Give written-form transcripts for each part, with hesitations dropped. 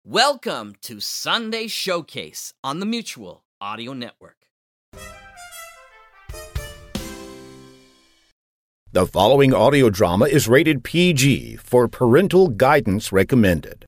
Welcome to Sunday Showcase on the Mutual Audio Network. The following audio drama is rated PG for parental guidance recommended.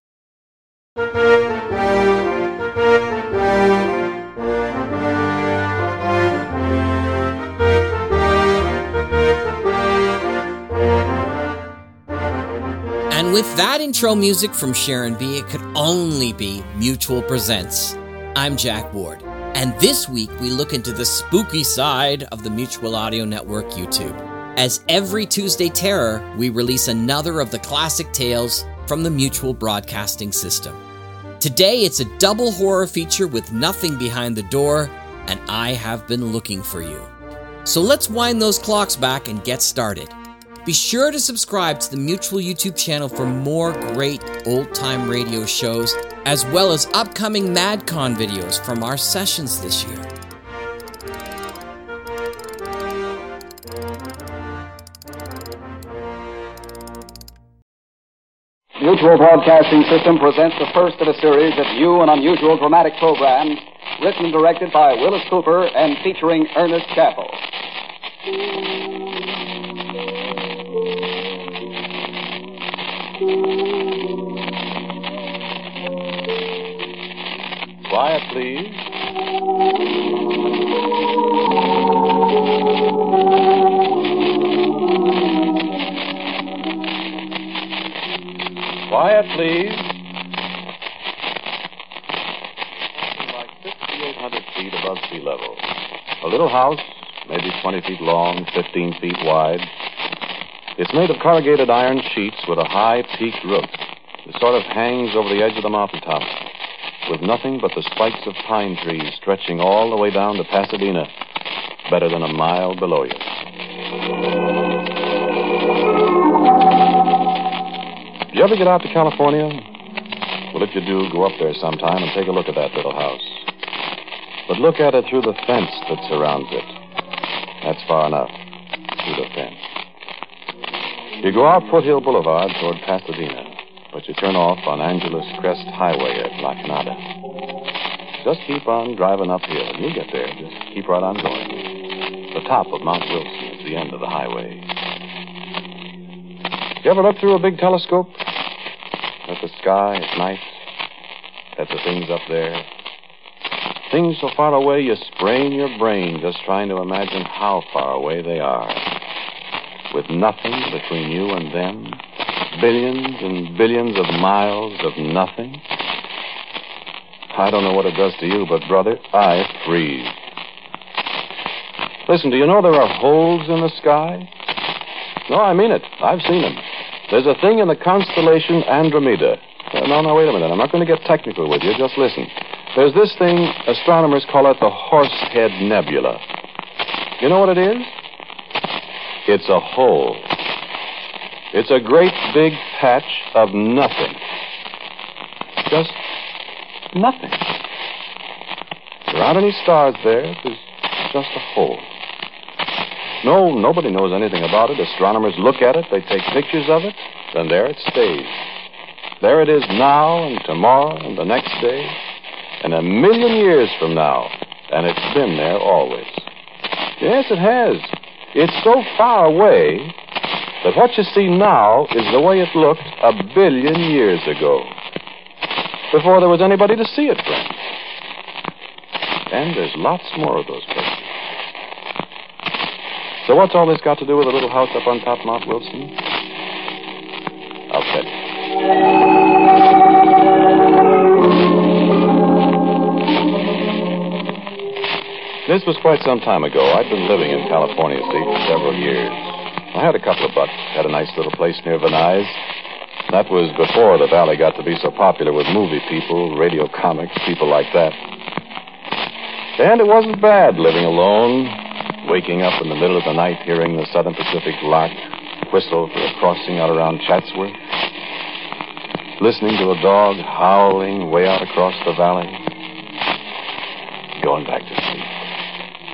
And with that intro music from Sharon B., it could only be Mutual Presents. I'm Jack Ward, and this week we look into the spooky side of the Mutual Audio Network YouTube. As every Tuesday Terror, we release another of the classic tales from the Mutual Broadcasting System. Today it's a double horror feature with Nothing Behind the Door and I Have Been Looking for You. So let's wind those clocks back and get started. Be sure to subscribe to the Mutual YouTube channel for more great old-time radio shows, as well as upcoming MadCon videos from our sessions this year. Mutual Broadcasting System presents the first of a series of new and unusual dramatic programs, written and directed by Willis Cooper and featuring Ernest Chappell. Quiet, please. Quiet, please. Like 5,800 feet above sea level. A little house, maybe 20 feet long, 15 feet wide. It's made of corrugated iron sheets with a high peaked roof. It sort of hangs over the edge of the mountaintop, with nothing but the spikes of pine trees stretching all the way down to Pasadena, better than a mile below you. You ever get out to California? Well, if you do, go up there sometime and take a look at that little house. But look at it through the fence that surrounds it. That's far enough, through the fence. You go out Foothill Boulevard toward Pasadena, but you turn off on Angeles Crest Highway at La Canada. Just keep on driving uphill, and you'll get there. Just keep right on going. The top of Mount Wilson is the end of the highway. You ever look through a big telescope? At the sky at night? At the things up there? Things so far away you sprain your brain just trying to imagine how far away they are. With nothing between you and them. Billions and billions of miles of nothing. I don't know what it does to you, but, brother, I freeze. Listen, do you know there are holes in the sky? No, I mean it. I've seen them. There's a thing in the constellation Andromeda. No, wait a minute. I'm not going to get technical with you. Just listen. There's this thing, astronomers call it the Horsehead Nebula. You know what it is? It's a hole. It's a great big patch of nothing. Just nothing. There aren't any stars there. There's just a hole. No, nobody knows anything about it. Astronomers look at it, they take pictures of it, then there it stays. There it is now and tomorrow and the next day and 1,000,000 years from now. And it's been there always. Yes, it has. It's so far away that what you see now is the way it looked 1,000,000,000 years ago, before there was anybody to see it, friends. And there's lots more of those places. So what's all this got to do with a little house up on top Mount Wilson? I'll tell you. This was quite some time ago. I'd been living in California, see, for several years. I had a couple of bucks, had a nice little place near Venice. That was before the valley got to be so popular with movie people, radio comics, people like that. And it wasn't bad living alone, waking up in the middle of the night hearing the Southern Pacific lark whistle for a crossing out around Chatsworth, listening to a dog howling way out across the valley, going back to sleep.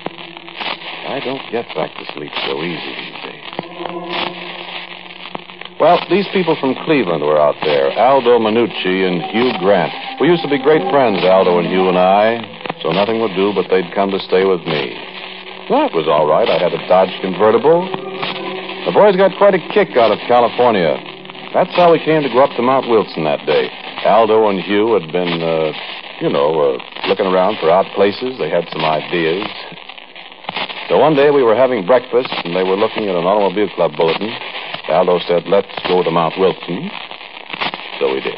I don't get back to sleep so easy these days. Well, these people from Cleveland were out there, Aldo Minucci and Hugh Grant. We used to be great friends, Aldo and Hugh and I, so nothing would do but they'd come to stay with me. Well, it was all right. I had a Dodge convertible. The boys got quite a kick out of California. That's how we came to go up to Mount Wilson that day. Aldo and Hugh had been, looking around for odd places. They had some ideas. So one day we were having breakfast, and they were looking at an automobile club bulletin. Aldo said, let's go to Mount Wilson. So we did.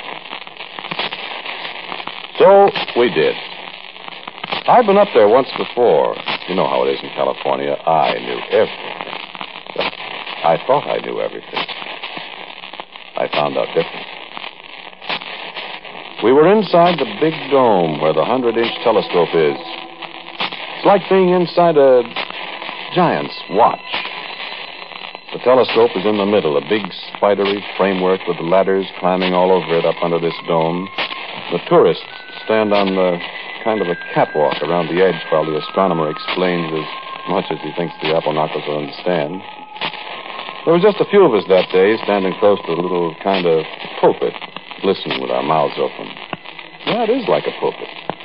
I'd been up there once before. You know how it is in California. I knew everything. Well, I thought I knew everything. I found out different. We were inside the big dome where the 100-inch telescope is. It's like being inside a giant's watch. The telescope is in the middle, a big spidery framework with ladders climbing all over it up under this dome. The tourists stand on the kind of a catwalk around the edge while the astronomer explains as much as he thinks the apple knockers will understand. There was just a few of us that day standing close to the little kind of pulpit, listening with our mouths open. Yeah, it is like a pulpit.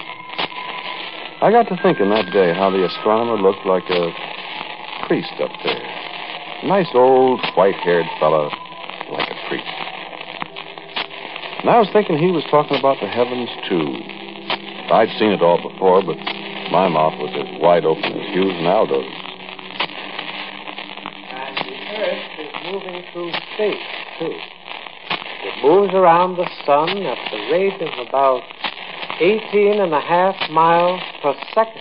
I got to thinking that day how the astronomer looked like a priest up there. Nice old white-haired fellow, like a priest. And I was thinking he was talking about the heavens, too. I'd seen it all before, but my mouth was as wide open as Hugh's and Aldo's. And the Earth is moving through space, too. It moves around the sun at the rate of about 18.5 miles per second.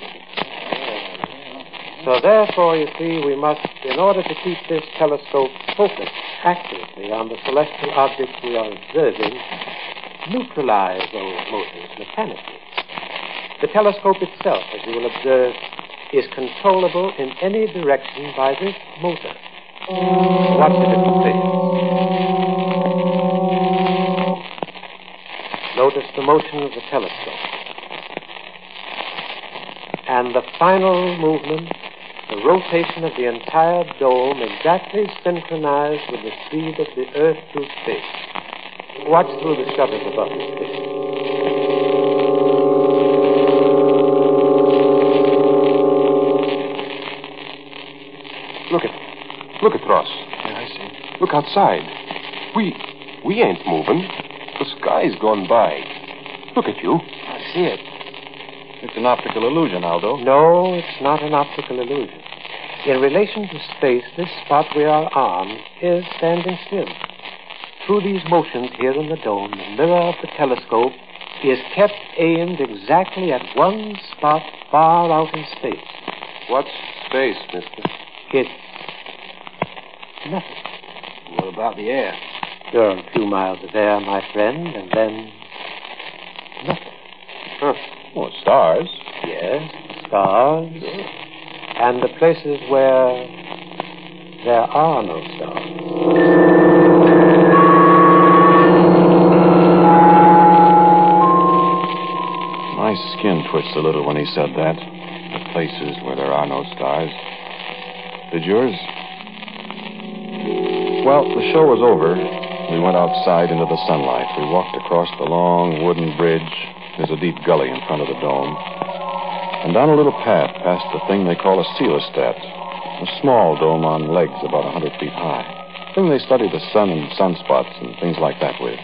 So therefore, you see, we must, in order to keep this telescope focused accurately on the celestial objects we are observing, neutralize those motors mechanically. The telescope itself, as you will observe, is controllable in any direction by this motor. Watch it at the place. Notice the motion of the telescope. And the final movement, the rotation of the entire dome exactly synchronized with the speed of the Earth through space. Watch through the shutters above his face. Look at Ross. Yeah, I see. Look outside. We ain't moving. The sky's gone by. Look at you. I see it. It's an optical illusion, Aldo. No, it's not an optical illusion. In relation to space, this spot we are on is standing still. Through these motions here in the dome, the mirror of the telescope is kept aimed exactly at one spot far out in space. What's space, mister? It's nothing. What about the air? There are a few miles of air, my friend, and then nothing. Huh. Oh, stars. Yes, stars. And the places where there are no stars. My skin twitched a little when he said that. The places where there are no stars. Did yours? Well, the show was over. We went outside into the sunlight. We walked across the long wooden bridge. There's a deep gully in front of the dome. And down a little path past the thing they call a coelostat. A small dome on legs about 100 feet high. Thing they study the sun and sunspots and things like that with.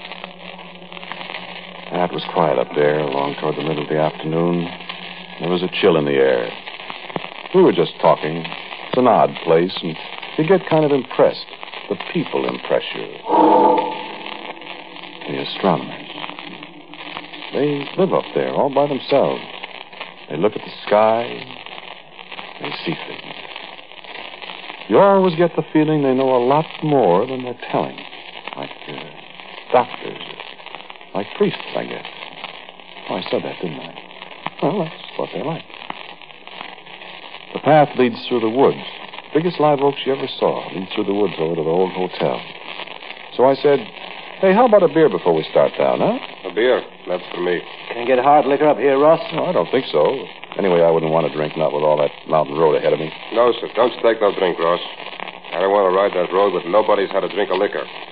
It was quiet up there along toward the middle of the afternoon. There was a chill in the air. We were just talking. It's an odd place, and you get kind of impressed. The people impress you. The astronomers. They live up there all by themselves. They look at the sky. They see things. You always get the feeling they know a lot more than they're telling. Like doctors. Like priests, I guess. Oh, I said that, didn't I? Well, that's what they're like. The path leads through the woods. Biggest live oaks you ever saw. Leads through the woods over to the old hotel. So I said, hey, how about a beer before we start down, huh? A beer? That's for me. Can't get hard liquor up here, Ross? No, I don't think so. Anyway, I wouldn't want to drink, not with all that mountain road ahead of me. No, sir. Don't take no drink, Ross. I don't want to ride that road with nobody's had a drink of liquor.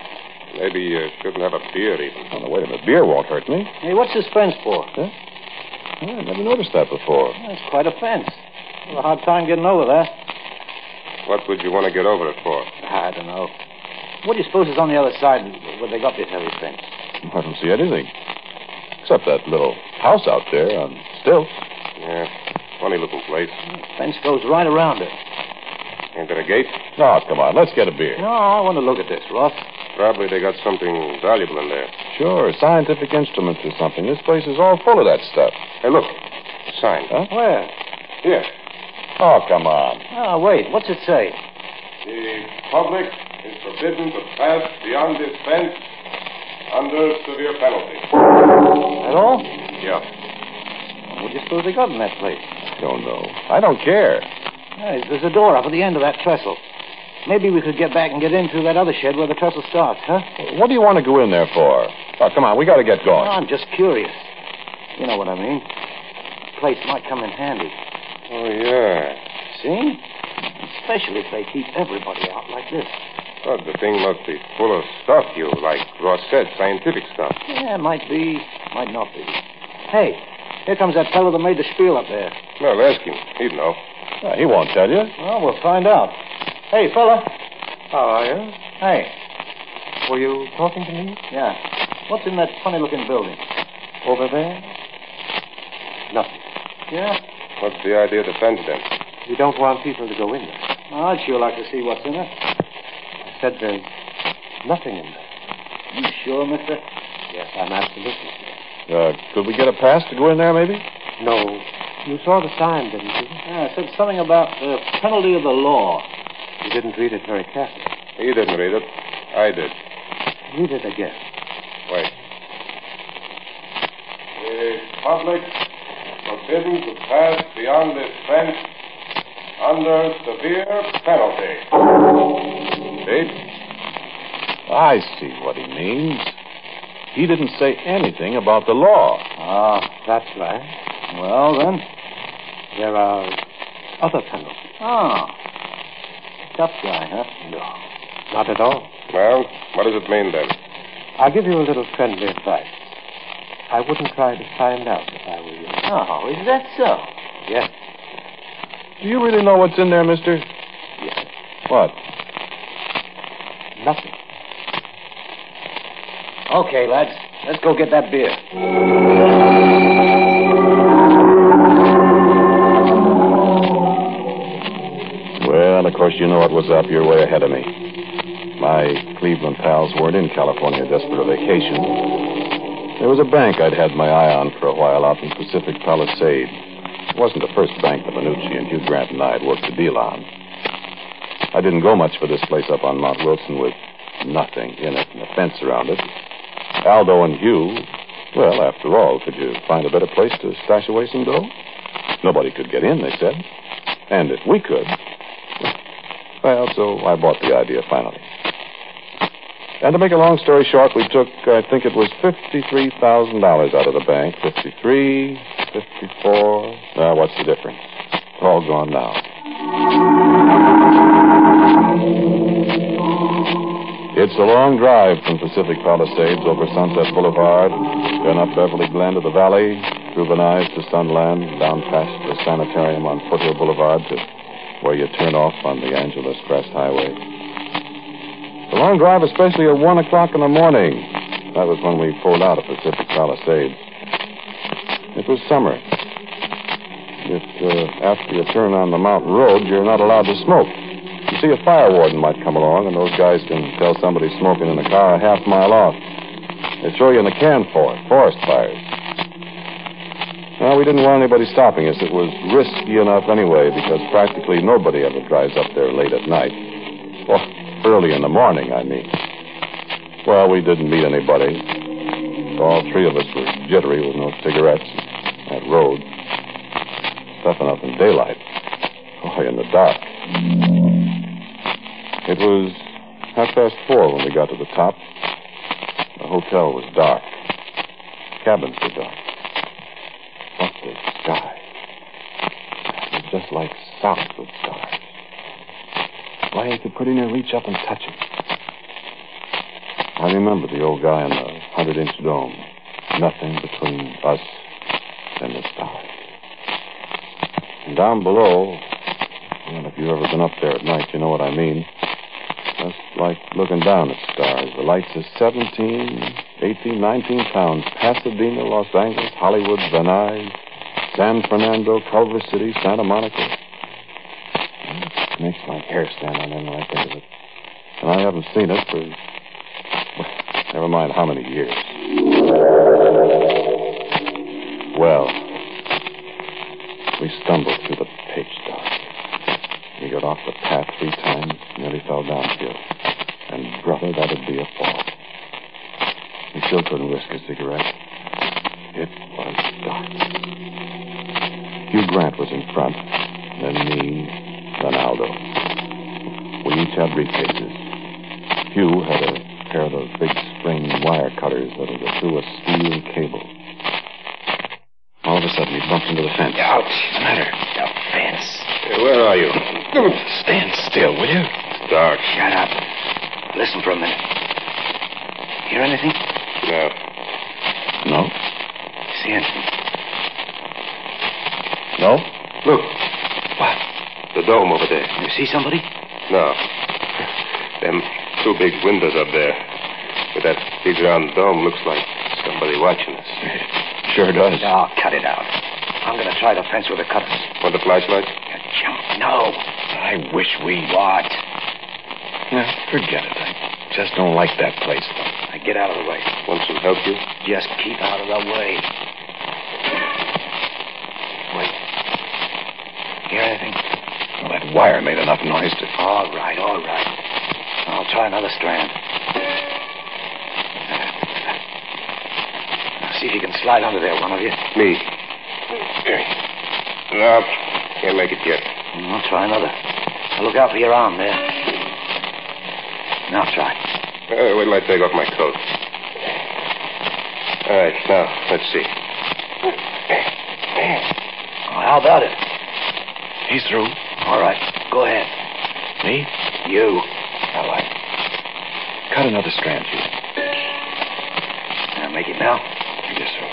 Maybe you shouldn't have a beer, even. Oh, no, wait a minute. Beer won't hurt me. Hey, what's this fence for? Huh? Oh, I never noticed that before. That's quite a fence. I have a hard time getting over that. What would you want to get over it for? I don't know. What do you suppose is on the other side where they got this heavy fence? I don't see anything. Except that little house out there on stilts. Yeah, funny-looking place. The fence goes right around it. Ain't there a gate? Oh, come on. Let's get a beer. No, I want to look at this, Ross. Probably they got something valuable in there. Sure, scientific instruments or something. This place is all full of that stuff. Hey, look. A sign. Huh? Where? Here. Oh, come on. Oh, wait. What's it say? The public is forbidden to pass beyond this fence under severe penalty. That all? Yeah. What do you suppose they got in that place? Don't know. I don't care. Hey, there's a door up at the end of that trestle. Maybe we could get back and get in through that other shed where the trestle starts, huh? What do you want to go in there for? Oh, come on. We got to get going. I'm just curious. You know what I mean. The place might come in handy. Oh, yeah. See? Especially if they keep everybody out like this. Well, the thing must be full of stuff, like Ross said, scientific stuff. Yeah, might be, might not be. Hey, here comes that fellow that made the spiel up there. Well, ask him. He'd know. He won't tell you. Well, we'll find out. Hey, fella. How are you? Hey. Were you talking to me? Yeah. What's in that funny-looking building? Over there? Nothing. Yeah? What's the idea of the fence, then? We don't want people to go in there. Oh, I'd sure like to see what's in it. I said there's nothing in there. You sure, mister? Yes, I'm absolutely sure. Could we get a pass to go in there, maybe? No. You saw the sign, didn't you? Yeah, it said something about the penalty of the law. You didn't read it very carefully. He didn't read it. I did. Read it again. Wait. The public forbidden to pass beyond this fence under severe penalty. See? I see what he means. He didn't say anything about the law. Ah, That's right. well then. There are other penalties. Ah. Tough guy, huh? No, not at all. Well, what does it mean, then? I'll give you a little friendly advice. I wouldn't try to find out if I were you. Oh, is that so? Yes. Do you really know what's in there, mister? Yes. What? Nothing. Okay, lads. Let's go get that beer. Well, of course, you know what was up. You're way ahead of me. My Cleveland pals weren't in California just for a vacation. There was a bank I'd had my eye on for a while out in Pacific Palisades. It wasn't the first bank that Minucci and Hugh Grant and I had worked a deal on. I didn't go much for this place up on Mount Wilson with nothing in it and a fence around it. Aldo and Hugh, well, after all, could you find a better place to stash away some dough? Nobody could get in, they said. And if we could... Well, so I bought the idea finally. And to make a long story short, we took, I think it was $53,000 out of the bank. 53, 54... Now, what's the difference? All gone now. It's a long drive from Pacific Palisades over Sunset Boulevard, then up Beverly Glen to the valley, through Venice to Sunland, down past the sanitarium on Foothill Boulevard to where you turn off on the Angeles Crest Highway. It's a long drive, especially at 1 o'clock in the morning. That was when we pulled out of Pacific Palisades. It was summer. After you turn on the mountain road, you're not allowed to smoke. You see, a fire warden might come along, and those guys can tell somebody's smoking in the car a half-mile off. They throw you in the can for it, forest fires. Well, we didn't want anybody stopping us. It was risky enough anyway, because practically nobody ever drives up there late at night. Well, early in the morning, I mean. Well, we didn't meet anybody. All three of us were jittery with no cigarettes. That road. Tough enough in daylight. Boy, in the dark. It was 4:30 when we got to the top. The hotel was dark. Cabins were dark. What the sky? It was just like socks with stars. Why, you could pretty near reach up and touch it. I remember the old guy in the 100-inch dome. Nothing between us and the stars. And down below, well, if you've ever been up there at night, you know what I mean. Just like looking down at stars. The lights are 17, 18, 19 pounds. Pasadena, Los Angeles, Hollywood, Van Nuys, San Fernando, Culver City, Santa Monica. It makes my hair stand on end when I think of it. And I haven't seen it for, well, never mind how many years. Well, we stumbled through the pitch dark. We got off the path 3 times, nearly fell downhill. And, brother, that'd be a fall. We still couldn't risk a cigarette. It was dark. Hugh Grant was in front, then me, then Aldo. We each had briefcases. Hugh had a pair of those big spring wire cutters that'll go through a steel cable. All of a sudden, he bumped into the fence. Ouch. What's the matter? The fence. Where are you? Stand still, will you? It's dark. Shut up. Listen for a minute. Hear anything? No. No? See anything? No? Look. What? The dome over there. You see somebody? No. Them 2 big windows up there. With that big round dome looks like somebody watching us. Sure does. No, cut it out. I'm going to try the fence with a cutter. Want the flashlight? You chump. No. I wish we... What? No, forget it. I just don't like that place. Now get out of the way. Want some help, you? Just keep out of the way. Wait. Hear anything? Well, that wire made enough noise to... All right. I'll try another strand. Now see if you can slide under there, one of you. Me. No, can't make it yet. I'll try another. Now look out for your arm there. Now try. Wait till I take off my coat. All right, now, let's see. Oh, how about it? He's through. All right, go ahead. Me? You. All right. Cut another strand, Hugh. Now make it now. I guess so.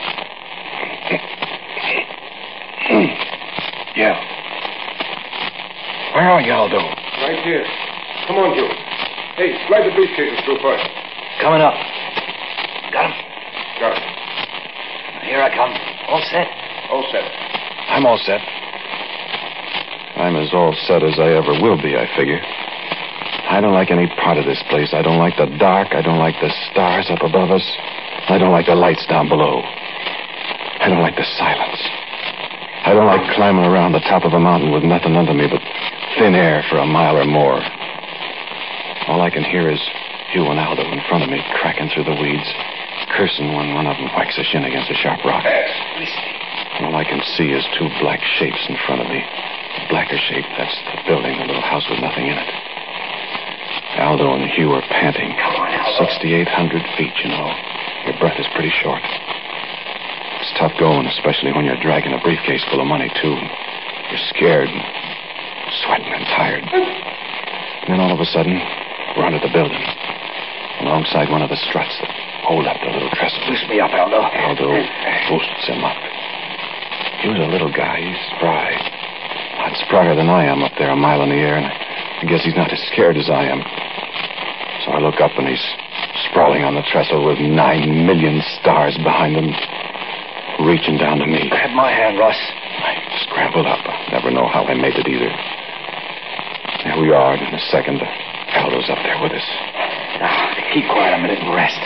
Yeah. Where are you, Aldo? Right here. Come on, Hugh. Hey, slide the briefcases through first. Coming up. Got him? Got it. Here I come. All set? All set. I'm all set. I'm as all set as I ever will be, I figure. I don't like any part of this place. I don't like the dark. I don't like the stars up above us. I don't like the lights down below. I don't like the silence. I don't like climbing around the top of a mountain with nothing under me but thin air for a mile or more. All I can hear is Hugh and Aldo in front of me, cracking through the weeds, cursing when one of them whacks a shin against a sharp rock. And all I can see is 2 black shapes in front of me. The blacker shape, that's the building, the little house with nothing in it. Aldo and Hugh are panting. 6,800 feet, you know. Your breath is pretty short. It's tough going, especially when you're dragging a briefcase full of money, too. You're scared and sweating and tired. And then all of a sudden, we're under the building, alongside one of the struts that hold up the little trestle. Loose me up, Aldo. Aldo boosts him up. He was a little guy. He's spry. A lot sprier than I am up there a mile in the air, and I guess he's not as scared as I am. So I look up, and he's sprawling on the trestle with 9 million stars behind him, reaching down to me. Grab my hand, Russ. I scrambled up. I never know how I made it either. There we are, and in a second, Aldo's up there with us. Now, keep quiet a minute and rest.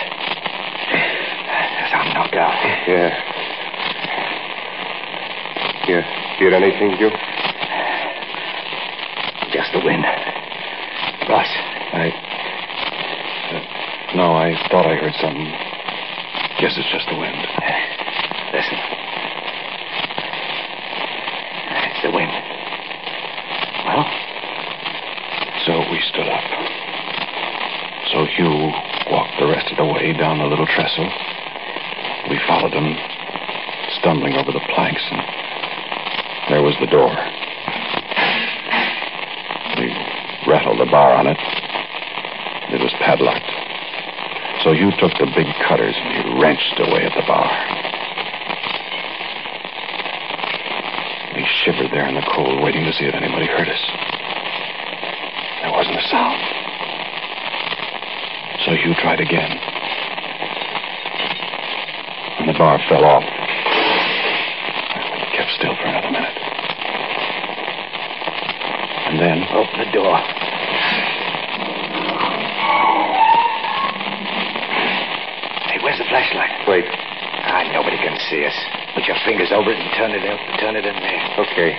I'm knocked out. Yeah. You hear anything, Hugh? Just the wind. Russ. No, I thought I heard something. Guess it's just the wind. Listen. It's the wind. Well? So we stood up. So Hugh walked the rest of the way down the little trestle. We followed him, stumbling over the planks, and there was the door. We rattled the bar on it. It was padlocked. So you took the big cutters and you wrenched away at the bar. We shivered there in the cold, waiting to see if anybody heard us. There wasn't a sound. So you tried again. And the bar fell off. We kept still for another minute. And then... Open the door. Hey, where's the flashlight? Wait. Nobody can see us. Put your fingers over it and turn it in there. Okay.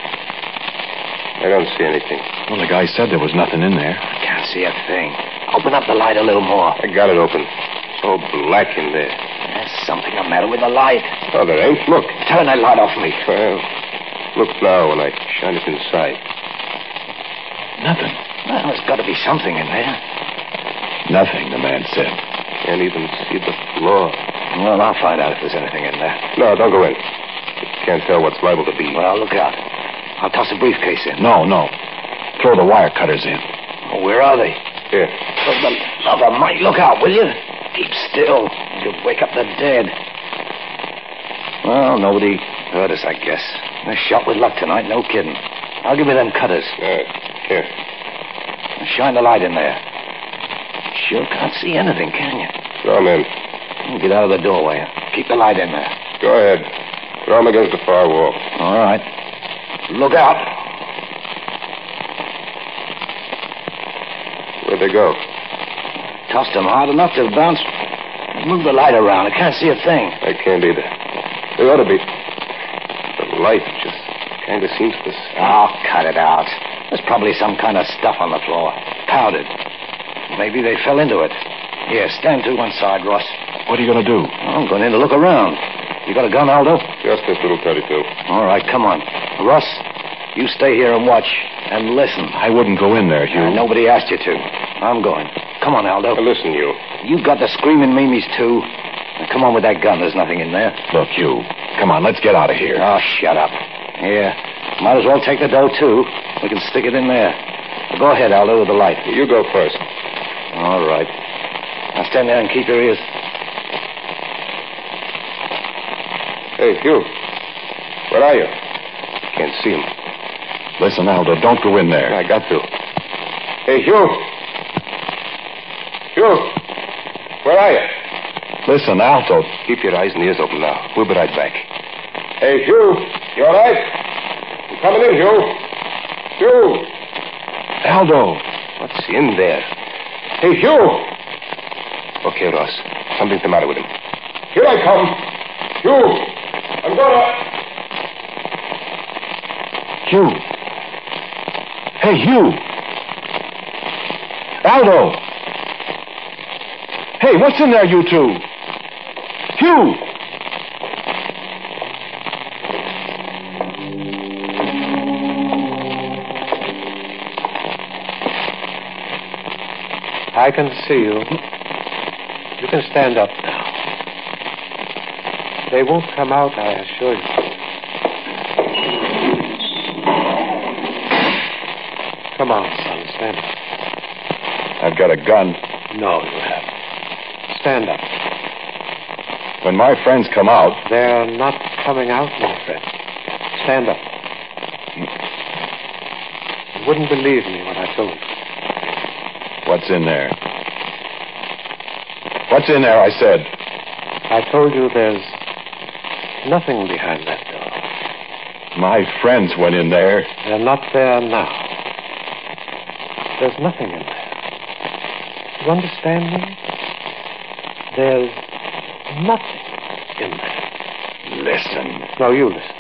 I don't see anything. Well, the guy said there was nothing in there. I can't see a thing. Open up the light a little more. I got it open. So black in there. There's something the matter with the light. Oh, there ain't. Look. Turn that light off me. Well, look now when I shine it inside. Nothing. Well, there's got to be something in there. Nothing, the man said. Can't even see the floor. Well, I'll find out if there's anything in there. No, don't go in. You can't tell what's liable to be. Well, look out. I'll toss a briefcase in. No. Throw the wire cutters in. Oh, where are they? Here. For the love of Mike, look out, will you? Keep still. You'll wake up the dead. Well, nobody heard us, I guess. A shot with luck tonight, no kidding. I'll give you them cutters. Here. Shine the light in there. Sure can't see anything, can you? Throw 'em in. Get out of the doorway. Keep the light in there. Go ahead. Throw 'em against the far wall. All right. Look out. Where'd they go? Tossed them hard enough to bounce. Move the light around. I can't see a thing. I can't either. They ought to be. The light just kind of seems to... Oh, cut it out. There's probably some kind of stuff on the floor. Powdered. Maybe they fell into it. Here, stand to one side, Ross. What are you going to do? I'm going in to look around. You got a gun, Aldo? Just this little 32. All right, come on. Ross, you stay here and watch and listen. I wouldn't go in there, Hugh. Nobody asked you to. I'm going. Come on, Aldo. Now listen, you. You got the screaming Mimis, too. Now, come on with that gun. There's nothing in there. Look, Hugh. Come on, let's get out of here. Oh, shut up. Here. Might as well take the dough, too. We can stick it in there. Now, go ahead, Aldo, with the light. You go first. All right. Now stand there and keep your ears. Hey, Hugh. Where are you? Can't see him. Listen, Aldo, don't go in there. I got to. Hey, Hugh. Hugh. Where are you? Listen, Aldo. Keep your eyes and ears open now. We'll be right back. Hey, Hugh. You all right? You coming in, Hugh? Hugh. Aldo. What's in there? Hey, Hugh. Okay, Ross. Something's the matter with him. Here I come. Hugh. I'm gonna... Hugh. Hey, Hugh. Aldo. Hey, what's in there, you two? Hugh. I can see you. You can stand up now. They won't come out, I assure you. Come on, son, stand up. I've got a gun. No, you haven't. Stand up. When my friends come out... They're not coming out, my friend. Stand up. You wouldn't believe me when I told you. What's in there? What's in there, I said? I told you there's nothing behind that door. My friends went in there. They're not there now. There's nothing in there. You understand me? There's nothing in there. Listen. No, you listen.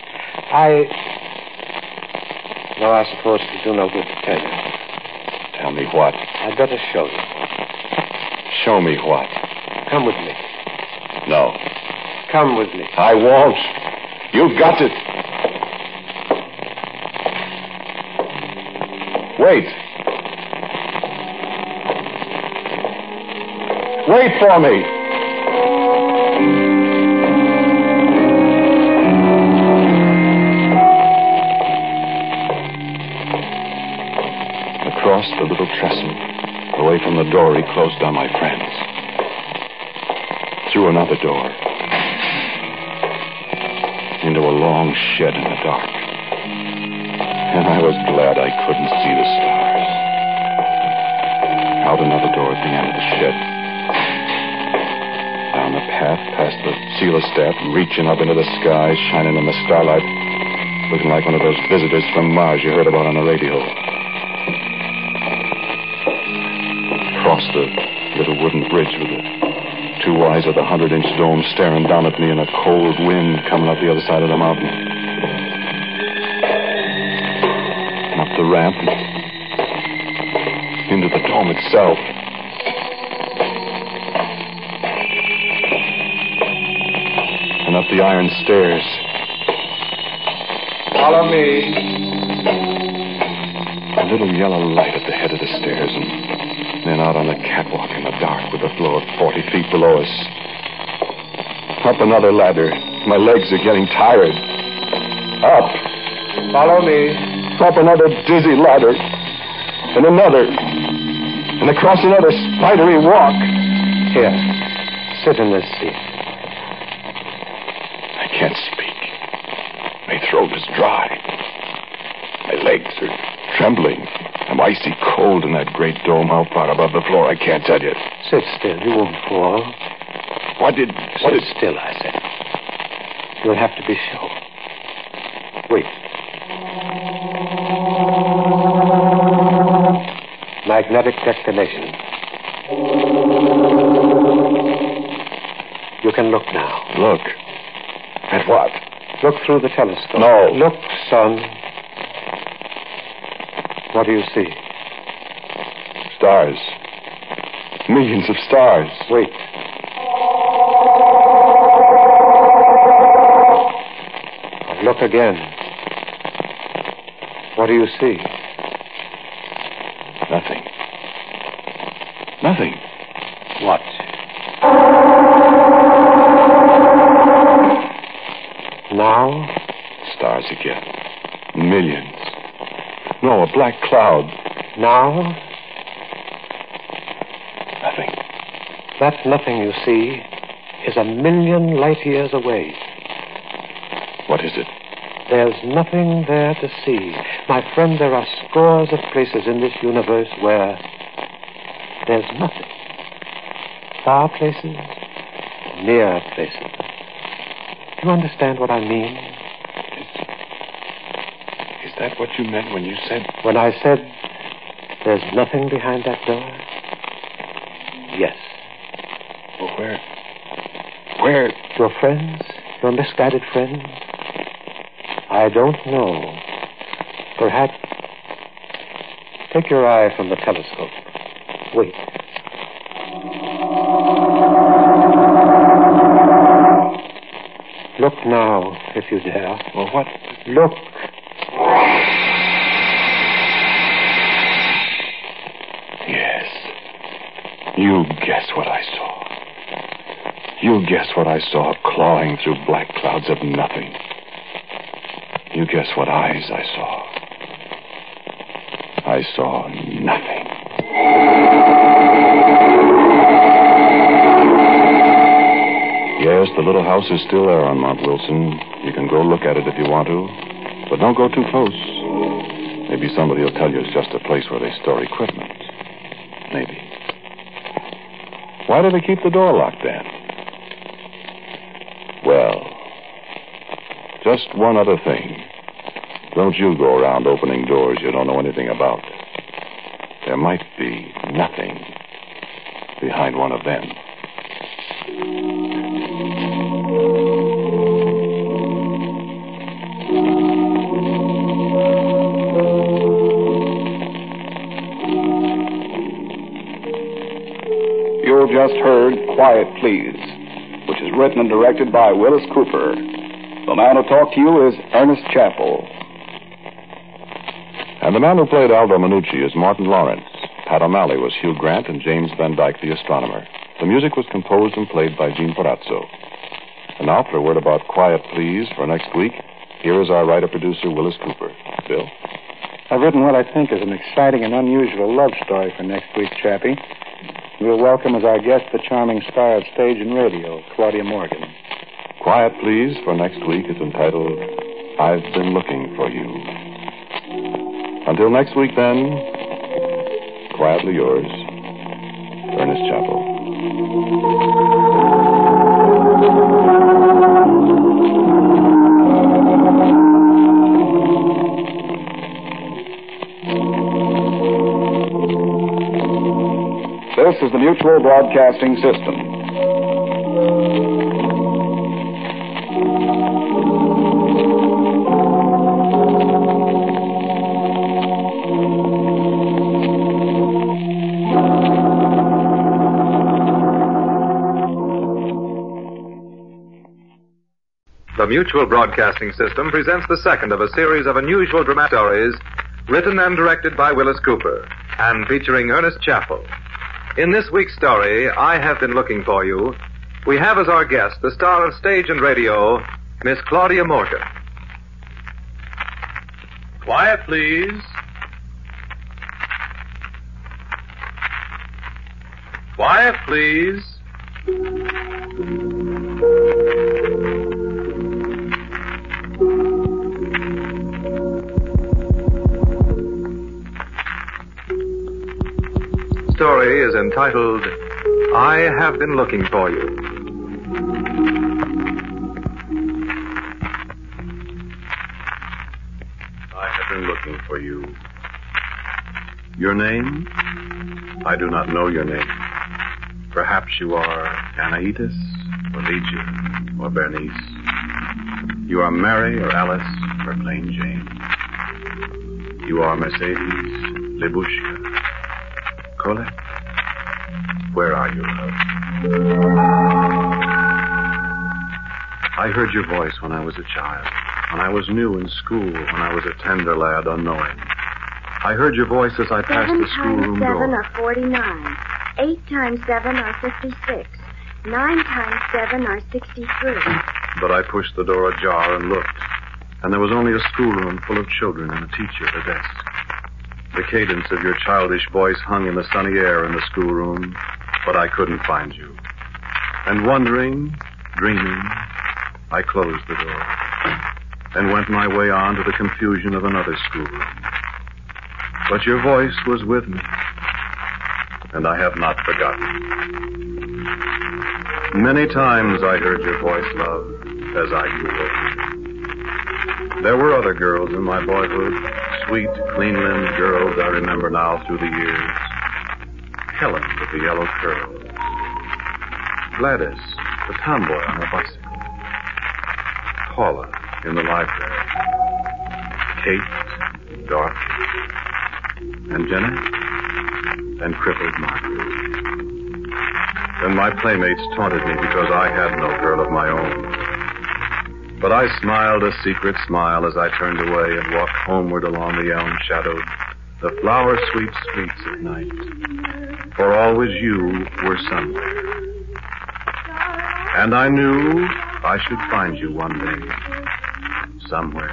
No, I suppose it'll do no good to tell you. Tell me what? I'd better show you. Show me what? Come with me. No. Come with me. I won't. You've got to... Wait. Wait for me. Across the little trestle, away from the door he closed on my friends. another door. Into a long shed in the dark. And I was glad I couldn't see the stars. Out another door at the end of the shed. Down the path past the coelostat, reaching up into the sky, shining in the starlight, looking like one of those visitors from Mars you heard about on the radio. Across the little wooden bridge with the two eyes of the 100-inch dome staring down at me and a cold wind coming up the other side of the mountain. And up the ramp, into the dome itself. And up the iron stairs. Follow me. A little yellow light at the head of the stairs, and then out on the catwalk in the dark with the floor 40 feet below us. Up another ladder. My legs are getting tired. Up. Follow me. Up another dizzy ladder. And another. And across another spidery walk. Here. Sit in this seat. I can't speak. My throat is dry. My legs are trembling. I'm icy cold in that great dome. How far above the floor, I can't tell you. Sit still. You won't fall. Sit still, I said. You'll have to be sure. Wait. Magnetic declination. You can look now. Look. At what? Look through the telescope. No. Look, son. What do you see? Stars. Millions of stars. Wait. Look again. What do you see? Nothing. Nothing. What? Now? Stars again. Millions. No, a black cloud. Now? Nothing. That nothing you see is 1,000,000 light years away. What is it? There's nothing there to see. My friend, there are scores of places in this universe where there's nothing. Far places, near places. Do you understand what I mean? Is that what you meant when you said... When I said there's nothing behind that door? Yes. Well, where? Your friends? Your misguided friends? I don't know. Perhaps... Take your eye from the telescope. Wait. Look now, if you dare. Well, what? Look. Yes. You guess what I saw. You guess what I saw clawing through black clouds of nothing. You guess what eyes I saw. I saw nothing. Yes, the little house is still there on Mount Wilson. You can go look at it if you want to. But don't go too close. Maybe somebody will tell you it's just a place where they store equipment. Maybe. Why do they keep the door locked then? Well, just one other thing. Don't you go around opening doors you don't know anything about. There might be nothing behind one of them. You've just heard Quiet Please, which is written and directed by Willis Cooper. The man who talked to you is Ernest Chappell. And the man who played Aldo Minucci is Martin Lawrence. Pat O'Malley was Hugh Grant and James Van Dyke, the astronomer. The music was composed and played by Gene Perazzo. And now for a word about Quiet Please for next week, here is our writer-producer, Willis Cooper. Bill? I've written what I think is an exciting and unusual love story for next week, Chappie. We'll welcome as our guest the charming star of stage and radio, Claudia Morgan. Quiet Please for next week is entitled, I've Been Looking for You. Until next week, then, quietly yours, Ernest Chappell. This is the Mutual Broadcasting System. The Mutual Broadcasting System presents the second of a series of unusual dramatic stories written and directed by Willis Cooper and featuring Ernest Chappell. In this week's story, I Have Been Looking for You, we have as our guest the star of stage and radio, Miss Claudia Morgan. Quiet, please. Quiet, please. Story is entitled, I Have Been Looking for You. I have been looking for you. Your name? I do not know your name. Perhaps you are Anaitis, or Lygia, or Bernice. You are Mary, or Alice, or plain Jane. You are Mercedes, Libushka, Colette. Where are you, love? I heard your voice when I was a child, when I was new in school, when I was a tender lad unknowing. I heard your voice as I passed the schoolroom door. 7 times 7 are 49. 8 times 7 are 56. 9 times 7 are 63. But I pushed the door ajar and looked, and there was only a schoolroom full of children and a teacher at a desk. The cadence of your childish voice hung in the sunny air in the schoolroom, but I couldn't find you. And wondering, dreaming, I closed the door and went my way on to the confusion of another schoolroom. But your voice was with me, and I have not forgotten. Many times I heard your voice, love, as I grew older. There were other girls in my boyhood, sweet, clean-limbed girls I remember now through the years. Helen with the yellow curls. Gladys, the tomboy on a bicycle. Paula in the library. Kate, Dorothy, and Jeanette, and crippled Margaret. Then my playmates taunted me because I had no girl of my own. But I smiled a secret smile as I turned away and walked homeward along the elm-shadowed, the flower-sweet streets at night. For always you were somewhere. And I knew I should find you one day, somewhere.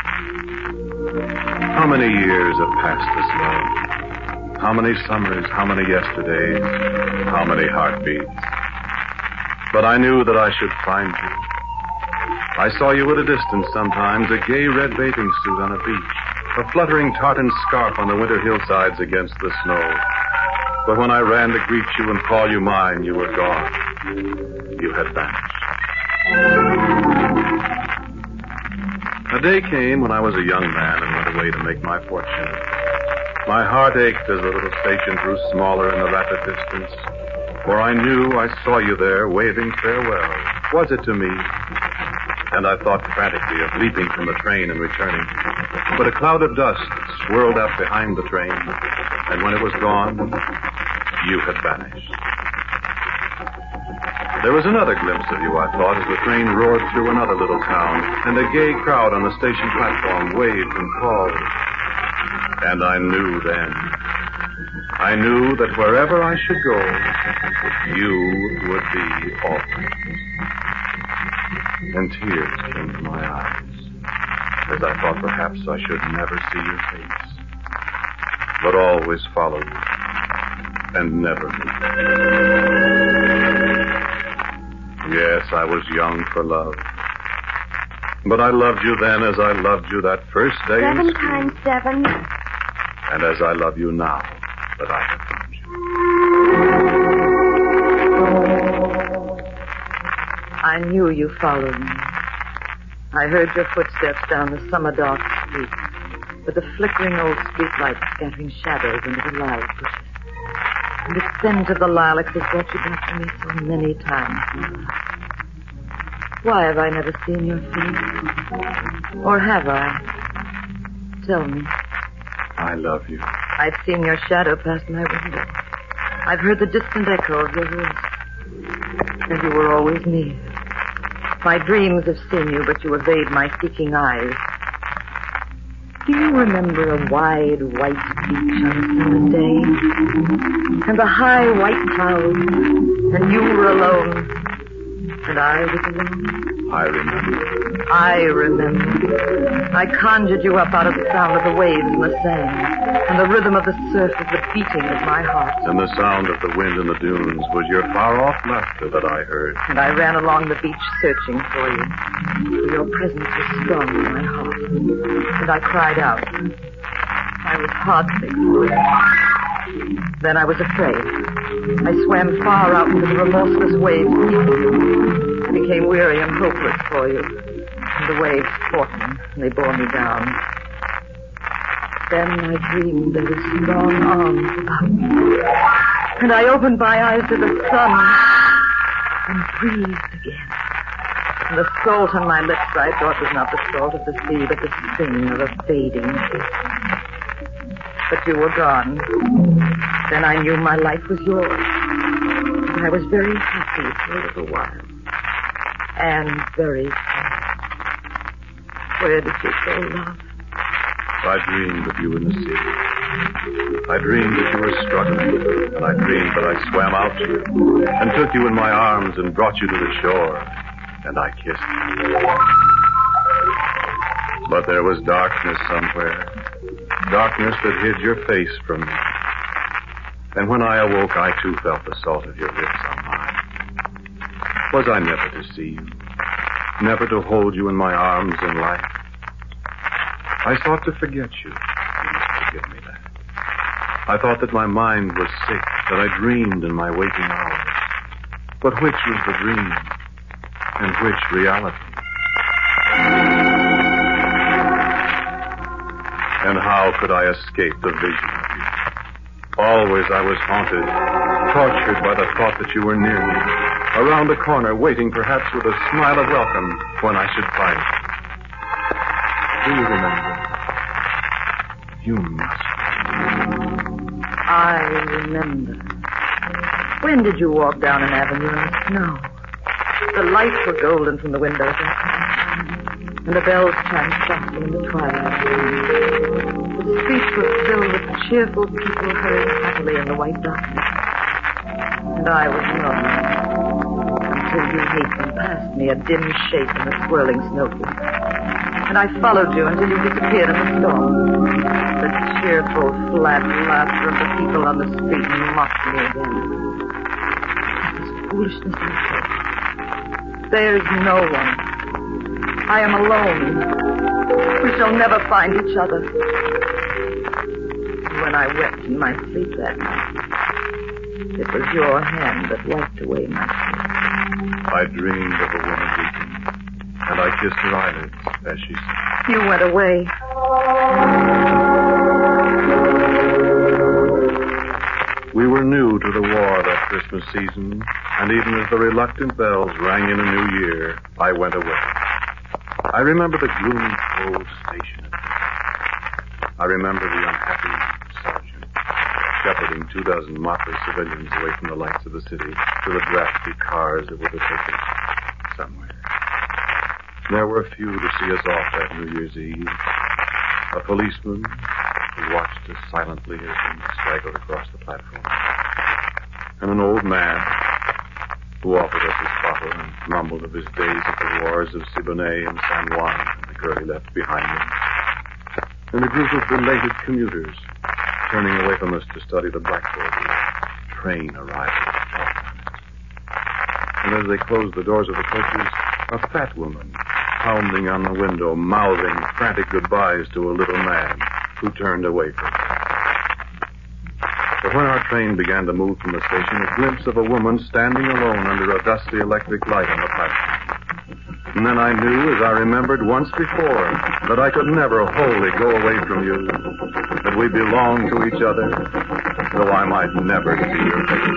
How many years have passed this love? How many summers, how many yesterdays, how many heartbeats? But I knew that I should find you. I saw you at a distance sometimes, a gay red bathing suit on a beach, a fluttering tartan scarf on the winter hillsides against the snow. But when I ran to greet you and call you mine, you were gone. You had vanished. A day came when I was a young man and went away to make my fortune. My heart ached as the little station grew smaller in the rapid distance, for I knew I saw you there waving farewell. Was it to me? And I thought frantically of leaping from the train and returning. But a cloud of dust swirled up behind the train, and when it was gone, you had vanished. There was another glimpse of you, I thought, as the train roared through another little town, and a gay crowd on the station platform waved and called. And I knew then. I knew that wherever I should go, you would be always. And tears came to my eyes, as I thought perhaps I should never see your face, but always follow you. and never meet. Yes, I was young for love. But I loved you then as I loved you that first day in 7 school. times 7. And as I love you now that I have found you. I knew you followed me. I heard your footsteps down the summer dark street, with the flickering old street lights scattering shadows into the lilac bushes. And the scent of the lilacs has brought you back to me so many times. Why have I never seen your face? Or have I? Tell me. I love you. I've seen your shadow pass my window. I've heard the distant echo of your voice. And you were always near. My dreams have seen you, but you evade my seeking eyes. Do you remember a wide white beach on a summer day? And the high white clouds, and you were alone, and I was alone? I remember. I remember. I conjured you up out of the sound of the waves in the sand, and the rhythm of the surf of the beating of my heart. And the sound of the wind in the dunes was your far-off laughter that I heard. And I ran along the beach searching for you. For your presence was strong in my heart. And I cried out. I was heartsick for you. Then I was afraid. I swam far out into the remorseless waves seeking you. I became weary and hopeless for you. And the waves fought me, and they bore me down. Then I dreamed there were strong arms about me. And I opened my eyes to the sun and breathed again. And the salt on my lips I thought was not the salt of the sea, but the sting of a fading kiss. But you were gone. Then I knew my life was yours. And I was very happy for a little while. And very sad. Where did you go, love? I dreamed of you in the sea. I dreamed that you were struggling, and I dreamed that I swam out to you and took you in my arms and brought you to the shore, and I kissed you. But there was darkness somewhere, darkness that hid your face from me. And when I awoke, I too felt the salt of your lips on mine. Was I never to see you, never to hold you in my arms in life? I sought to forget you. You must forgive me that. I thought that my mind was sick, that I dreamed in my waking hours. But which was the dream, and which reality? And how could I escape the vision of you? Always I was haunted, tortured by the thought that you were near me, around the corner, waiting perhaps with a smile of welcome when I should find you. Do you remember? You must. I remember. When did you walk down an avenue in the snow? The lights were golden from the windows, and the bells chimed softly in the twilight. The streets were filled with cheerful people hurrying happily in the white darkness. And I was alone until you hastened past me, a dim shape in the swirling snowflakes. And I followed you until you disappeared in the storm. The cheerful, flat laughter of the people on the street mocked me again. It was foolishness, I thought. There's no one. I am alone. We shall never find each other. When I wept in my sleep that night, it was your hand that wiped away my tears. I dreamed of a woman weeping, and I kissed her eyelids as she said. You went away. We were new to the war that Christmas season, and even as the reluctant bells rang in a new year, I went away. I remember the gloomy, cold station. I remember the unhappy sergeant shepherding 24 motley civilians away from the lights of the city to the drafty cars that were to take us somewhere. There were a few to see us off that New Year's Eve. A policeman who watched us silently as we straggled across the platform. And an old man who offered us his bottle and mumbled of his days at the wars of Siboney and San Juan and the girl he left behind him. And a group of belated commuters turning away from us to study the blackboard. train arrived. And as they closed the doors of the coaches, a fat woman, pounding on the window, mouthing frantic goodbyes to a little man who turned away from her. But when our train began to move from the station, a glimpse of a woman standing alone under a dusty electric light on the platform. And then I knew, as I remembered once before, that I could never wholly go away from you, that we belonged to each other, though I might never see your face.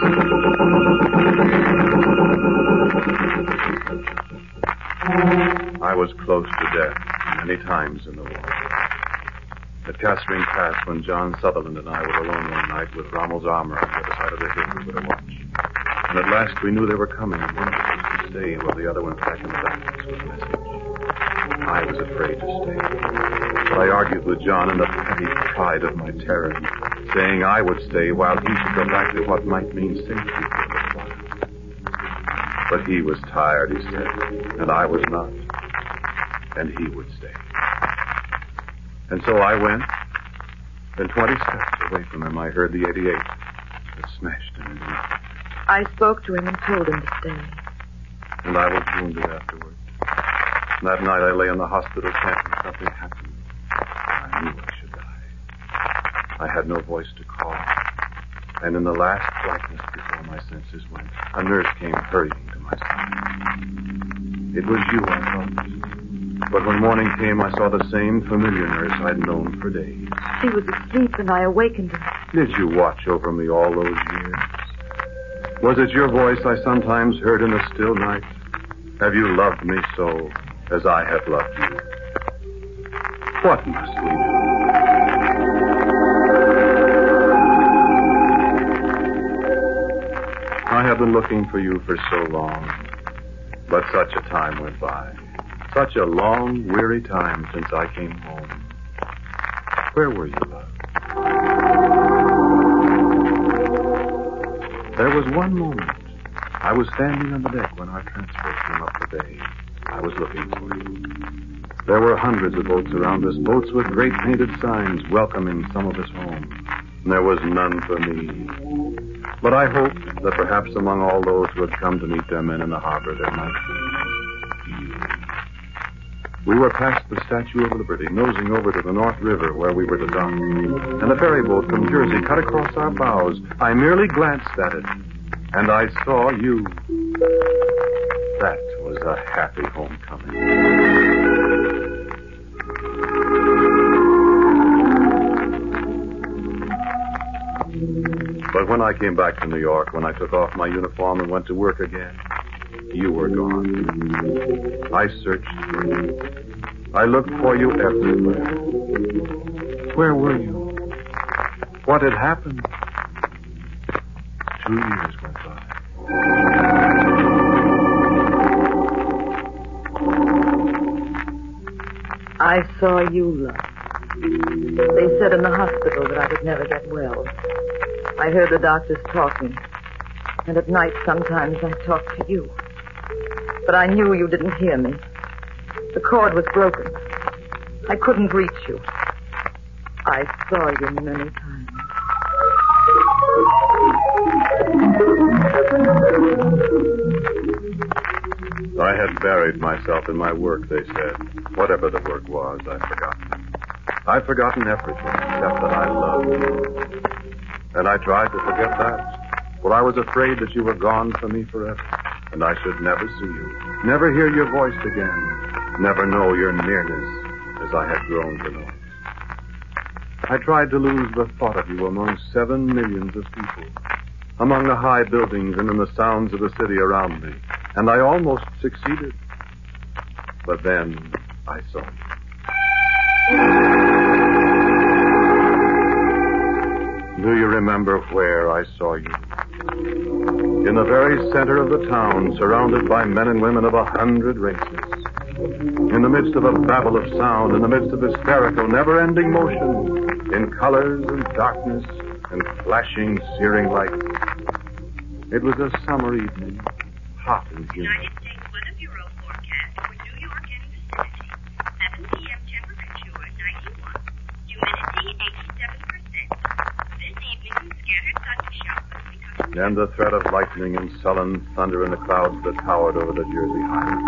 I was close to death many times in the war. At Caspering Pass, when John Sutherland and I were alone one night with Rommel's armor on the other side of the hill, we were to watch. And at last we knew they were coming, and one of us was to stay while the other went back in the darkness with a message. I was afraid to stay, but I argued with John in the petty pride of my terror, saying I would stay while he should go back to what might mean safety for a while. But he was tired, he said, and I was not, and he would stay. And so I went. Then 20 steps away from him, I heard the 88. It smashed him into nothing. I spoke to him and told him to stay. And I was wounded afterward. And that night I lay in the hospital tent and something happened. I knew I should die. I had no voice to call. And in the last blackness before my senses went, a nurse came hurrying to my side. It was you, I thought. But when morning came, I saw the same familiar nurse I'd known for days. He was asleep, and I awakened him. Did you watch over me all those years? Was it your voice I sometimes heard in the still night? Have you loved me so as I have loved you? What must we do? I have been looking for you for so long, but such a time went by. Such a long, weary time since I came home. Where were you, love? There was one moment. I was standing on the deck when our transport came up the bay. I was looking for you. There were hundreds of boats around us, boats with great painted signs welcoming some of us home. And there was none for me. But I hoped that perhaps among all those who had come to meet their men in the harbor, there might be. We were past the Statue of Liberty, nosing over to the North River where we were to dock. And a ferry boat from Jersey cut across our bows. I merely glanced at it, and I saw you. That was a happy homecoming. But when I came back to New York, when I took off my uniform and went to work again, you were gone. I searched for you. I looked for you everywhere. Where were you? What had happened? 2 years went by. I saw you, love. They said in the hospital that I would never get well. I heard the doctors talking. And at night, sometimes I talked to you. But I knew you didn't hear me. The cord was broken. I couldn't reach you. I saw you many times. I had buried myself in my work, they said. Whatever the work was, I'd forgotten. I'd forgotten everything except that I loved you. And I tried to forget that. Well, I was afraid that you were gone from me forever, and I should never see you, never hear your voice again, never know your nearness as I had grown to know it. I tried to lose the thought of you among 7 millions of people, among the high buildings and in the sounds of the city around me, and I almost succeeded. But then I saw you. Do you remember where I saw you? In the very center of the town, surrounded by men and women of 100 races. In the midst of a babble of sound, in the midst of hysterical, never-ending motion, in colors and darkness and flashing, searing lights. It was a summer evening, hot and humid. United States Weather Bureau forecast for New York and vicinity. 7 p.m. temperature 91. Humidity 87%. This evening, scattered thundershower because of and the threat of lightning and sullen thunder in the clouds that towered over the Jersey highway.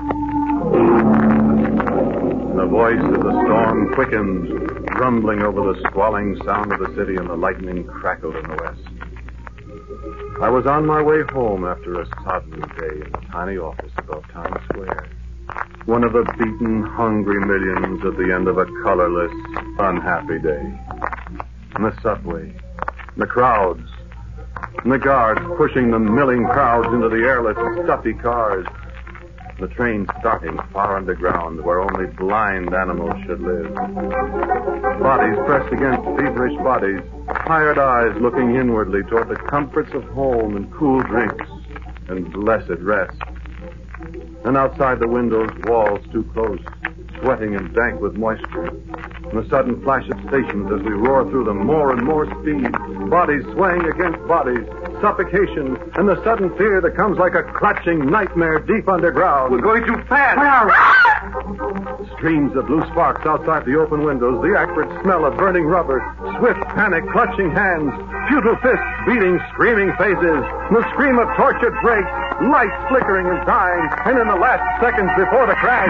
The voice of the storm quickened, rumbling over the squalling sound of the city, and the lightning crackled in the west. I was on my way home after a sodden day in the tiny office above Times Square. One of the beaten, hungry millions at the end of a colorless, unhappy day. And the subway, and the crowds, and the guards pushing the milling crowds into the airless, stuffy cars. The train starting far underground where only blind animals should live. Bodies pressed against feverish bodies, tired eyes looking inwardly toward the comforts of home and cool drinks and blessed rest. And outside the windows, walls too close, sweating and dank with moisture. And the sudden flash of stations as we roar through them, more and more speed, bodies swaying against bodies, suffocation, and the sudden fear that comes like a clutching nightmare deep underground. We're going too fast. Streams of blue sparks outside the open windows, the acrid smell of burning rubber, swift panic, clutching hands, futile fists beating screaming faces, the scream of tortured brakes, lights flickering and dying, and in the last seconds before the crash...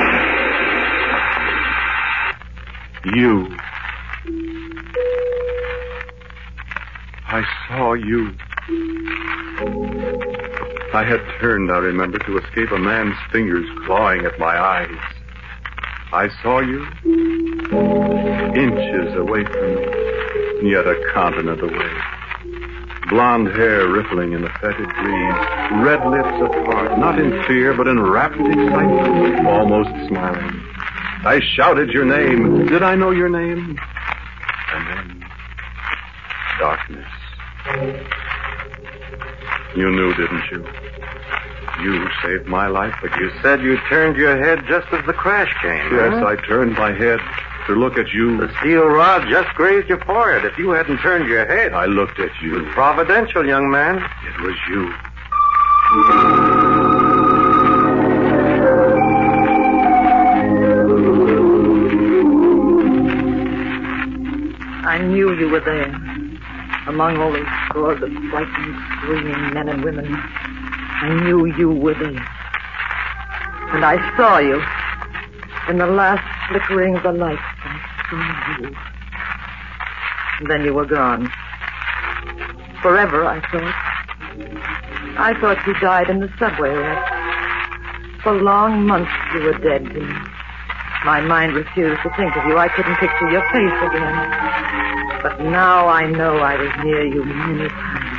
You. I saw you. I had turned, I remember, to escape a man's fingers clawing at my eyes. I saw you inches away from me, yet a continent away. Blonde hair rippling in the fetid breeze, red lips apart, not in fear, but in rapt excitement, almost smiling. I shouted your name. Did I know your name? And then, darkness. You knew, didn't you? You saved my life, but you said you turned your head just as the crash came. Yes, huh? I turned my head to look at you. The steel rod just grazed your forehead. If you hadn't turned your head... I looked at you. It was providential, young man. It was you. I knew you were there, among all those scores of frightened, screaming men and women. I knew you were there. And I saw you. In the last flickering of the lights, I saw you. And then you were gone. Forever, I thought. I thought you died in the subway wreck. For long months you were dead to me. My mind refused to think of you. I couldn't picture your face again. But now I know I was near you many times.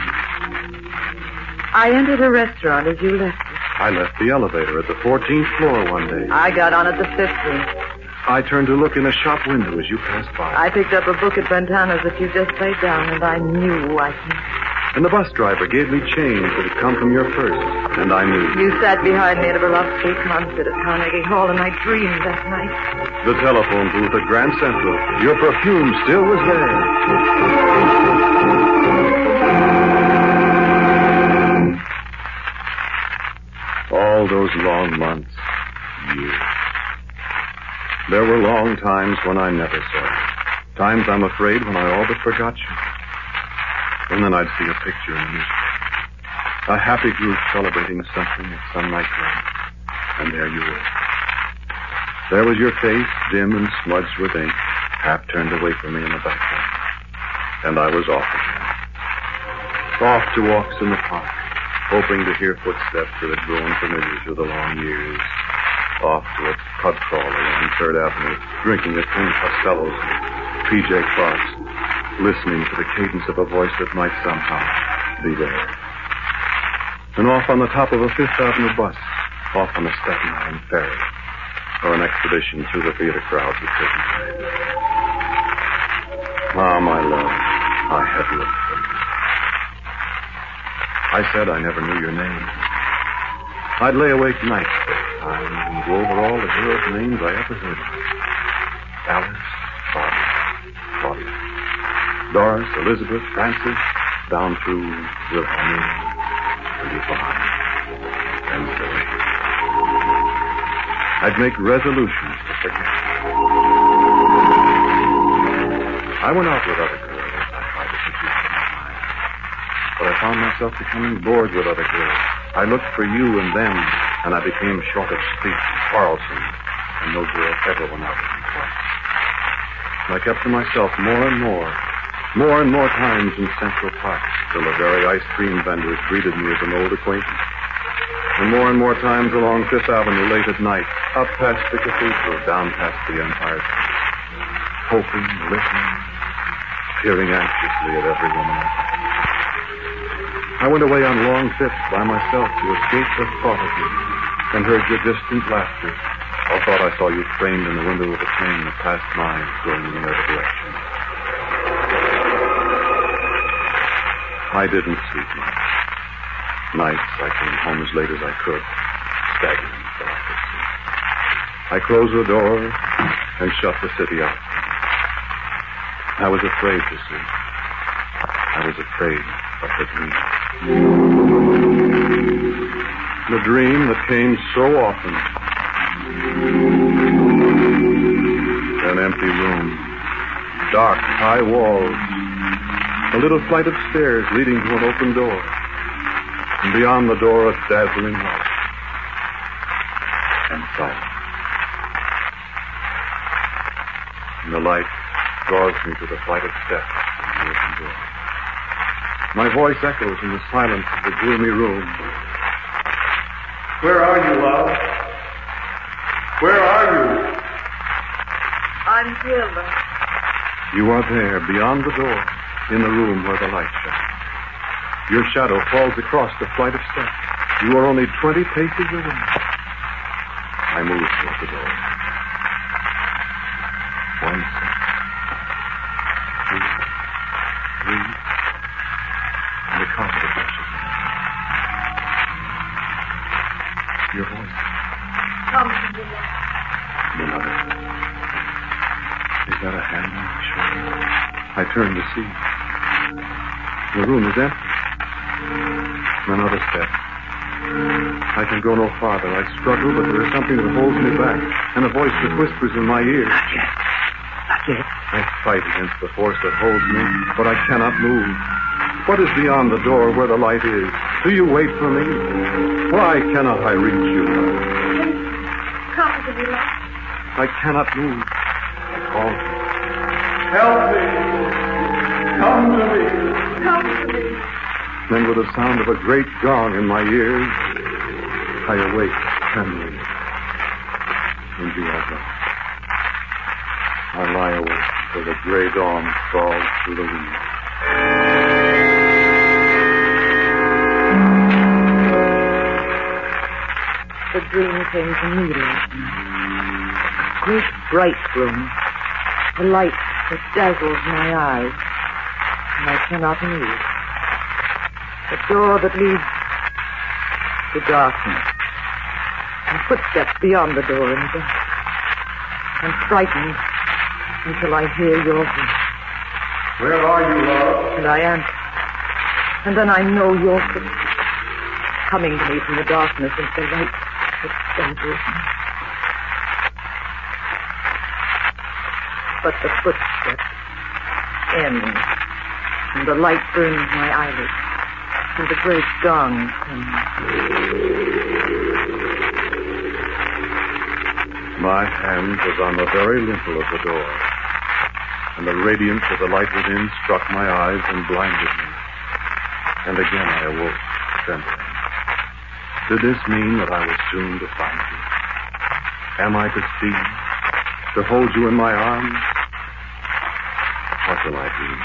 I entered a restaurant as you left it. I left the elevator at the 14th floor one day. I got on at the 15th. I turned to look in a shop window as you passed by. I picked up a book at Brentano's that you just laid down, and I knew I could. And the bus driver gave me change that had come from your purse, and I knew. You sat behind me at a Velocity concert at Carnegie Hall, and I dreamed that night. The telephone booth at Grand Central. Your perfume still was there. All those long months, years. There were long times when I never saw you. Times, I'm afraid, when I all but forgot you. And then I'd see a picture in the newspaper. A happy group celebrating something at some nightclub. And there you were. There was your face, dim and smudged with ink, half turned away from me in the background. And I was off again. Off to walks in the park, hoping to hear footsteps that had grown familiar through the long years. Off to a pub crawl along 3rd Avenue, drinking at Tim Costello's, P.J. Clark's, listening to the cadence of a voice that might somehow be there. And off on the top of a 5th Avenue bus, off on the Staten Island ferry, or an expedition through the theater crowds at certain times. Ah, my love, I have looked for you. I said I never knew your name. I'd lay awake nights and go over all the girls' names I ever heard of. Alice, Barbara, Claudia, Doris, Elizabeth, Frances, down through Wilhelmina, and Yvonne, and Zoe. I'd make resolutions to forget. I went out with other girls. I tried to put you out of my mind. But I I found myself becoming bored with other girls. I looked for you and them, and I became short of speech, quarrelsome, and no girl ever went out with me twice. I kept to myself more and more times in Central Park, till the very ice cream vendors greeted me as an old acquaintance. And more times along Fifth Avenue late at night, up past the cathedral, down past the Empire State, hoping, listening, peering anxiously at every woman I passed. I went away on long trips by myself to escape the thought of you, and heard your distant laughter, or thought I saw you framed in the window of a train that passed mine, going in the other direction. I didn't sleep much. Nights I came home as late as I could, staggering till I could sleep. I closed the door and shut the city out. I was afraid to sleep. I was afraid of the dream. The dream that came so often. An empty room. Dark, high walls. A little flight of stairs leading to an open door. And beyond the door, a dazzling light. And silence. And the light draws me to the flight of steps and the open door. My voice echoes in the silence of the gloomy room. Where are you, love? Where are you? I'm here, love. You are there, beyond the door, in the room where the light shines. Your shadow falls across the flight of steps. You are only 20 paces away. I move toward the door. 1 step. 2, 3. And the carpet brushes in. Your voice. Come to me, love. Another step. Is that a hand on my shoulder? I turn to see. The room is empty. Another step. I can go no farther. I struggle, but there is something that holds me back, and a voice that whispers in my ear. Not yet. Not yet. I fight against the force that holds me, but I cannot move. What is beyond the door where the light is? Do you wait for me? Why cannot I reach you? Come to me, love. I cannot move. I call you. Help me! Come to me! Come to me. Then with the sound of a great gong in my ears, I awake trembling. And you are gone. I lie awake till the gray dawn crawls through the window. The dream came to me last night. A great bright room. A light that dazzles my eyes. And I cannot move. A door that leads to darkness. And footsteps beyond the door in the dark. I'm frightened until I hear your voice. Where are you, love? And I answer. And then I know your footsteps coming to me from the darkness into the light that dazzles me. But the footsteps end, and the light burns my eyelids, and the great gong comes. My hand was on the very lintel of the door, and the radiance of the light within struck my eyes and blinded me. And again I awoke, trembling. Did this mean that I was soon to find you? Am I to see you? To hold you in my arms? What will I do?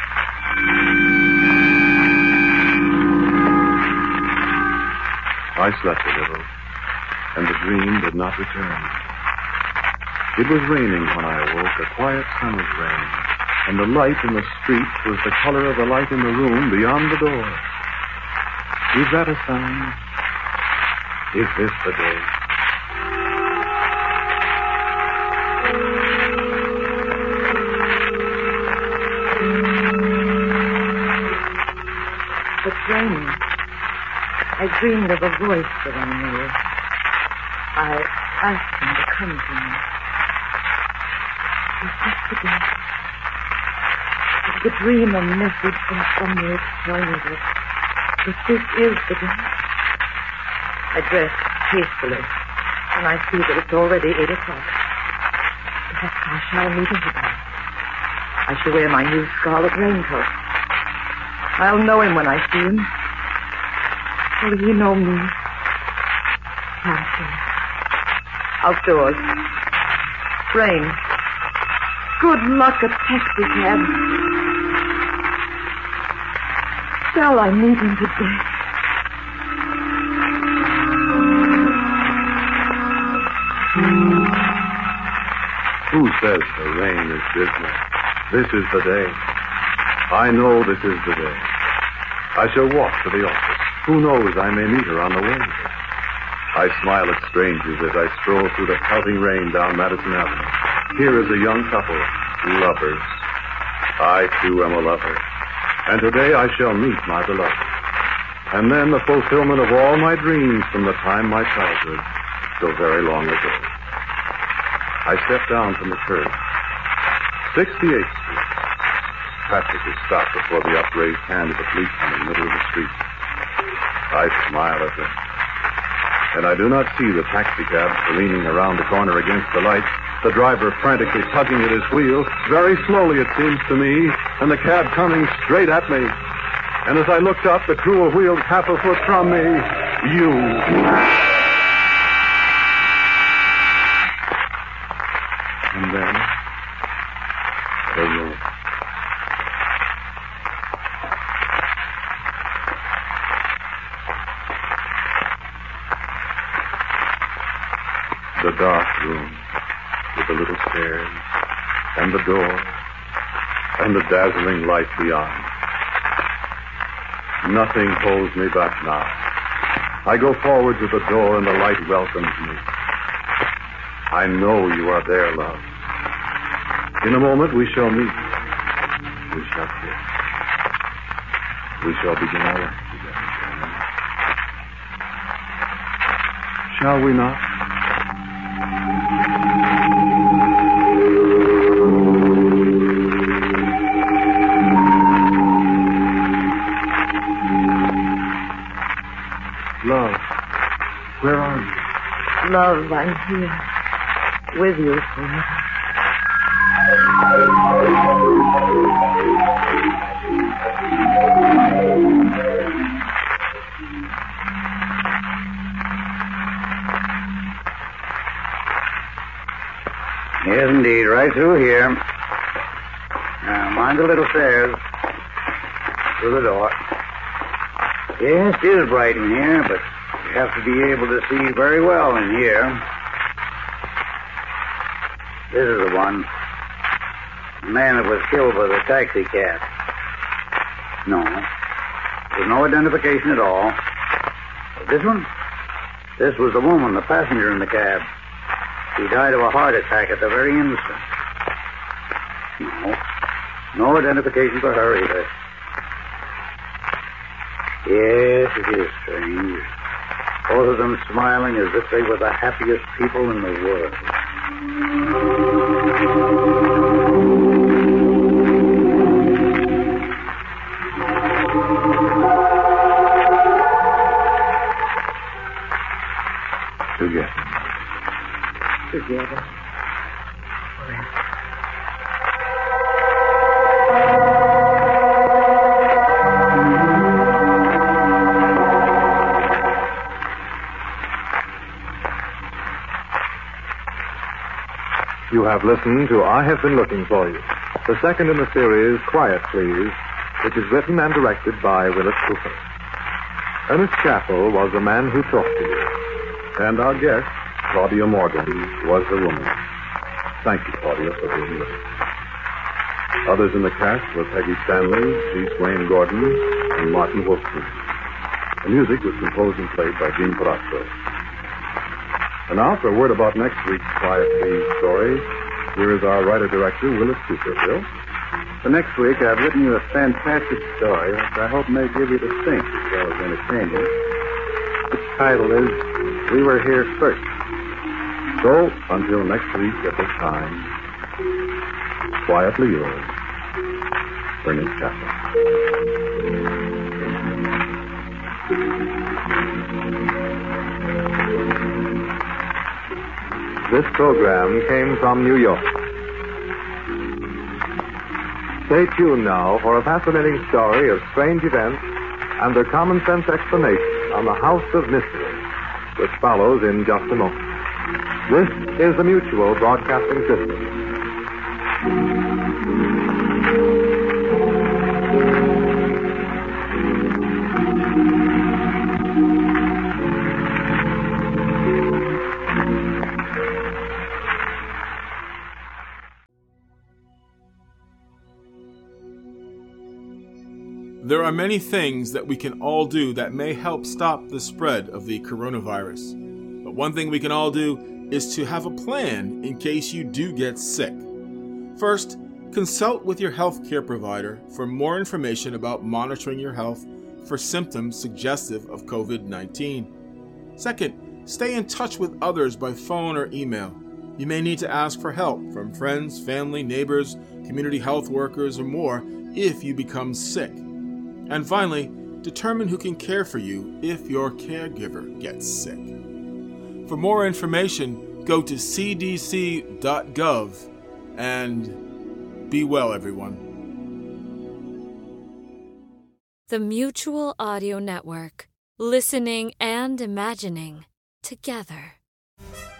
I slept a little, and the dream did not return. It was raining when I awoke, a quiet summer's rain, and the light in the street was the color of the light in the room beyond the door. Is that a sign? Is this the day? It's raining. I dreamed of a voice that I knew. I asked him to come to me. Is this the day? Is the dream a message from somewhere to tell me that But this is the day. I dress hastily, and I see that it's already 8 o'clock. Perhaps I shall meet him today. I shall wear my new scarlet raincoat. I'll know him when I see him. Will he know me? Can't say. Outdoors. Rain. Good luck, a taxi cab. Shall I meet him today? Who says the rain is business? This is the day. I know this is the day. I shall walk to the office. Who knows, I may meet her on the way. I smile at strangers as I stroll through the pelting rain down Madison Avenue. Here is a young couple, lovers. I, too, am a lover. And today I shall meet my beloved. And then the fulfillment of all my dreams from the time my childhood, so very long ago. I step down from the curb. 68th Street. Traffic is stopped before the upraised hand of the policeman in the middle of the street. I smile at them. And I do not see the taxicab careening around the corner against the lights, the driver frantically tugging at his wheel, very slowly it seems to me, and the cab coming straight at me. And as I looked up, the cruel wheels half a foot from me, you. And then, the room. The dark room, with the little stairs, and the door, and the dazzling light beyond. Nothing holds me back now. I go forward to the door, and the light welcomes me. I know you are there, love. In a moment we shall meet. We shall kiss. We shall begin our life together. Shall we not? Love, where are you? Love, I'm here. With you forever. Yes, indeed. Right through here. Now, mind the little stairs. Through the door. Yes, it is bright in here, but you have to be able to see very well in here. This is the one. The man that was killed by the taxi cab. No. There's no identification at all. But this one? This was the woman, the passenger in the cab. She died of a heart attack at the very instant. No. No identification for her either. Yes, it is strange. Both of them smiling as if they were the happiest people in the world. Together. You have listened to I Have Been Looking for You, the second in the series, Quiet Please, which is written and directed by Willis Cooper. Ernest Chappell was the man who talked to you, and our guest, Claudia Morgan, was the woman. Thank you, Claudia, for being with us. Others in the cast were Peggy Stanley, G. Swain Gordon, and Martin Wolfson. The music was composed and played by Gene Palazzo. And now for a word about next week's Quiet Please story, here is our writer-director, Willis Cooper. Bill? For next week, I've written you a fantastic story, which I hope may give you to think as well as entertain you. Its title is We Were Here First. So, until next week at this time, quietly yours, Ernest Chappell. This program came from New York. Stay tuned now for a fascinating story of strange events and their common sense explanation on the House of Mystery, which follows in just a moment. This is the Mutual Broadcasting System. There are many things that we can all do that may help stop the spread of the coronavirus. But one thing we can all do is to have a plan in case you do get sick. First, consult with your healthcare provider for more information about monitoring your health for symptoms suggestive of COVID-19. Second, stay in touch with others by phone or email. You may need to ask for help from friends, family, neighbors, community health workers, or more if you become sick. And finally, determine who can care for you if your caregiver gets sick. For more information, go to cdc.gov and be well, everyone. The Mutual Audio Network. Listening and imagining together.